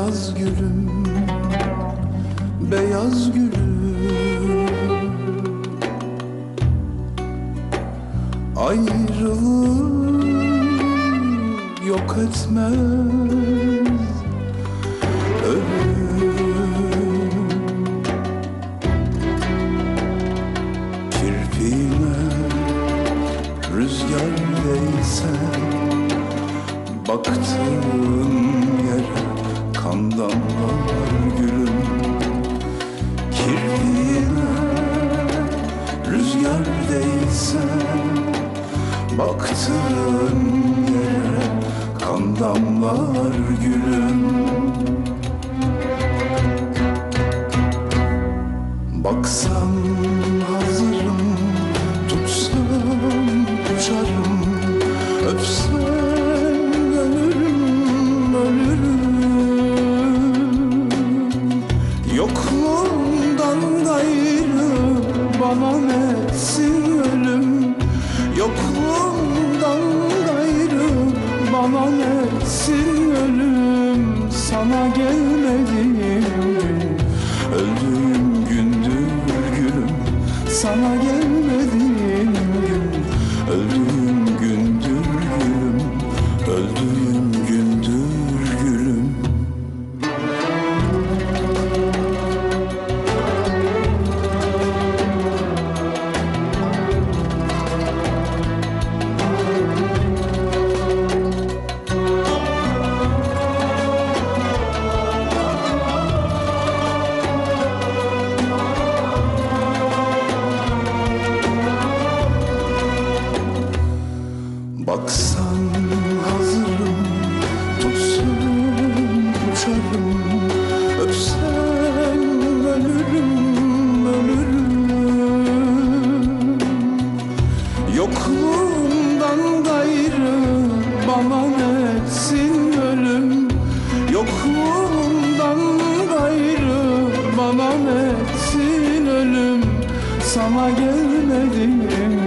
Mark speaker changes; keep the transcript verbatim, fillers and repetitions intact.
Speaker 1: beyaz gülüm, beyaz gülüm. Ayrılık yok etmez ölüm. Kirpiğine rüzgar değse, baktığın yere kan damlar gülüm. Kirpiğine rüzgar değse, baktığın yere kan damlar gülüm. Baksan hazırım, tutsan uçarım, öpsen ölürüm, ölürüm. Yokluğundan gayrı bana netsin ölüm. Yokluğundan gayrı bana netsin ölüm. Sana gelmediğim gün öldüğüm gündür gülüm. Sana gelmediğim gün öldüğüm gündür gülüm. Öldüğüm gündür gülüm. Baksan hazırım, tutsan uçarım, öpsen ölürüm, ölürüm. Yokluğundan gayrı bana netsin ölüm. Yokluğundan gayrı bana netsin ölüm. Sana gelmedim